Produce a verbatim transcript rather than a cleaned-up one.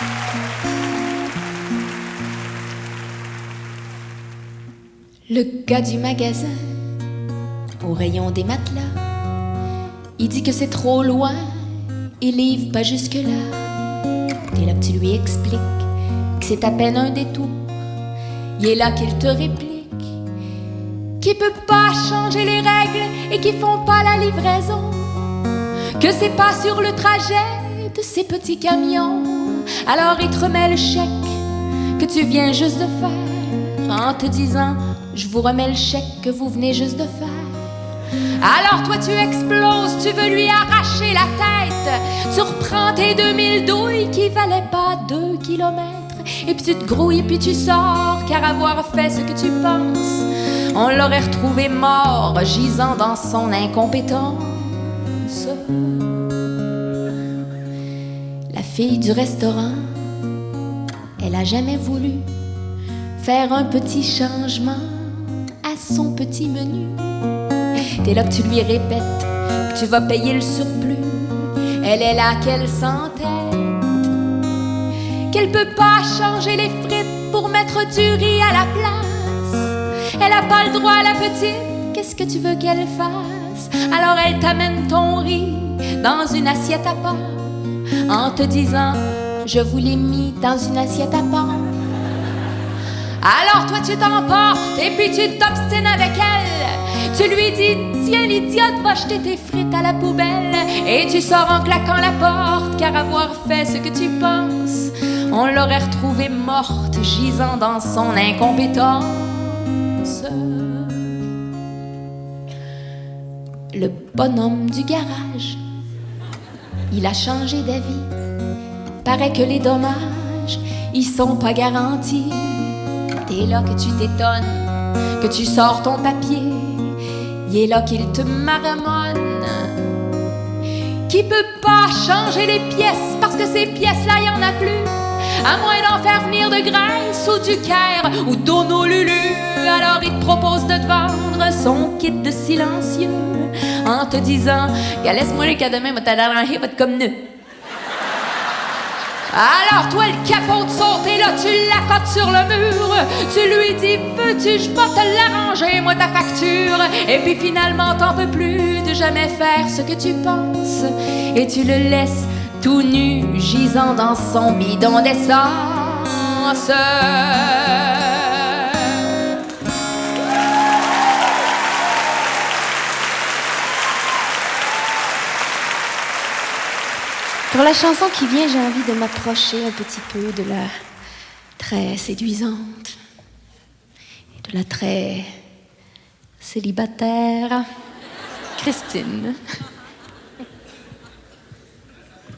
Le gars du magasin, au rayon des matelas, il dit que c'est trop loin et livre pas jusque-là. Et là, tu lui expliques que c'est à peine un détour. Il est là qu'il te réplique qu'il peut pas changer les règles et qu'ils font pas la livraison, que c'est pas sur le trajet de ces petits camions. Alors il te remet le chèque que tu viens juste de faire en te disant: je vous remets le chèque que vous venez juste de faire. Alors toi tu exploses, tu veux lui arracher la tête. Tu reprends tes deux mille douilles qui valaient pas deux kilomètres. Et puis tu te grouilles et puis tu sors, car avoir fait ce que tu penses, on l'aurait retrouvé mort, gisant dans son incompétence. La fille du restaurant, elle a jamais voulu faire un petit changement à son petit menu. T'es là que tu lui répètes que tu vas payer le surplus. Elle est là qu'elle s'entête, qu'elle peut pas changer les frites pour mettre du riz à la place. Elle a pas le droit, la petite, qu'est-ce que tu veux qu'elle fasse? Alors elle t'amène ton riz dans une assiette à part en te disant: je vous l'ai mis dans une assiette à part. Alors toi tu t'emportes et puis tu t'obstines avec elle. Tu lui dis: tiens l'idiote, va jeter tes frites à la poubelle. Et tu sors en claquant la porte, car avoir fait ce que tu penses, on l'aurait retrouvée morte, gisant dans son incompétence. Le bonhomme du garage, il a changé d'avis. Paraît que les dommages, ils sont pas garantis. T'es là que tu t'étonnes, que tu sors ton papier. Il est là qu'il te marmonne, qui peut pas changer les pièces, parce que ces pièces-là, y en a plus, à moins d'en faire venir de Grèce ou du Caire ou d'Honolulu. Alors il te propose de te vendre son kit de silencieux en te disant: laisse-moi les cadeaux, moi t'as l'arranger, va te comme nœud. Alors toi le capot de sauter, là tu l'accotes sur le mur. Tu lui dis: veux-tu, je vais te l'arranger, moi ta facture. Et puis finalement t'en peux plus de jamais faire ce que tu penses, et tu le laisses tout nu, gisant dans son bidon d'essence. Pour la chanson qui vient, j'ai envie de m'approcher un petit peu de la très séduisante et de la très célibataire Christine.